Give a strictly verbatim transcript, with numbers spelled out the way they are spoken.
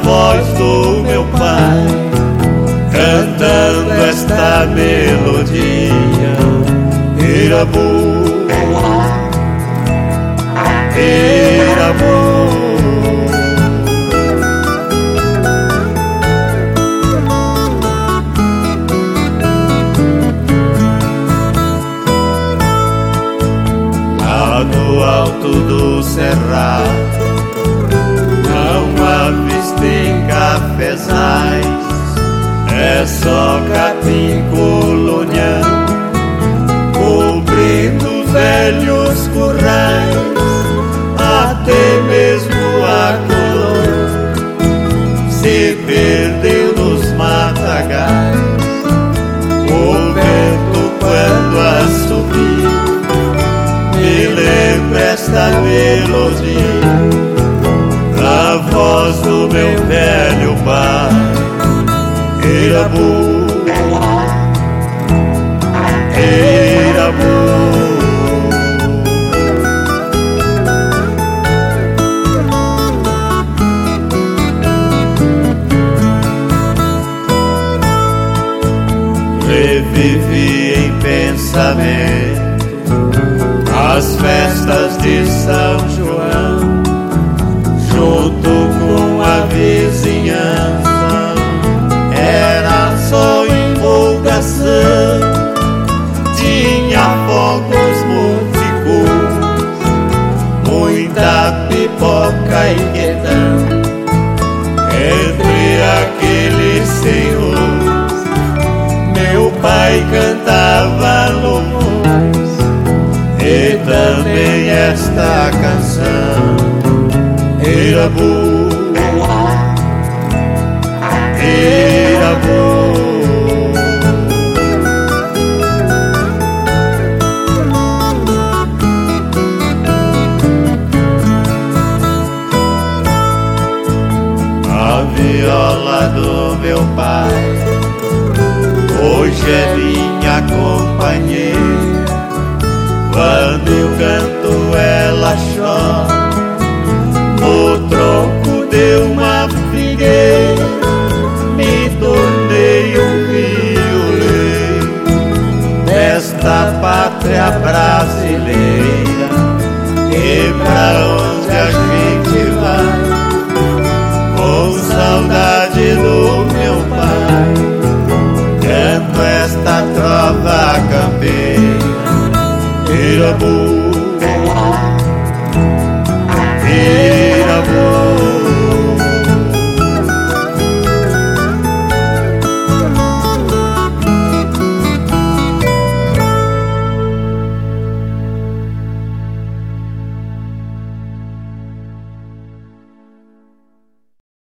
voz do meu pai, cantando esta melodia. Irabu, Irabu. Lá no alto do cerrado não avistei cafezais, é só capim colonial cobrindo velhos currais. Até mesmo a cor se perdeu nos matagais. O vento quando assobia me lembra esta melodia, a voz do meu velho pai. Irabu, Irabu. Revivi em pensamento as festas de São João, junto com a vizinhança. Era só empolgação, tinha fogos músicos, muita pipoca e quentão. Entre aqueles senhores, meu pai cantava louvores, e também esta canção. Irabu, Irabu. A viola do meu pai hoje é minha companheira. Quando eu canto ela chora, no tronco de uma figueira me tornei um violeiro desta pátria brasileira.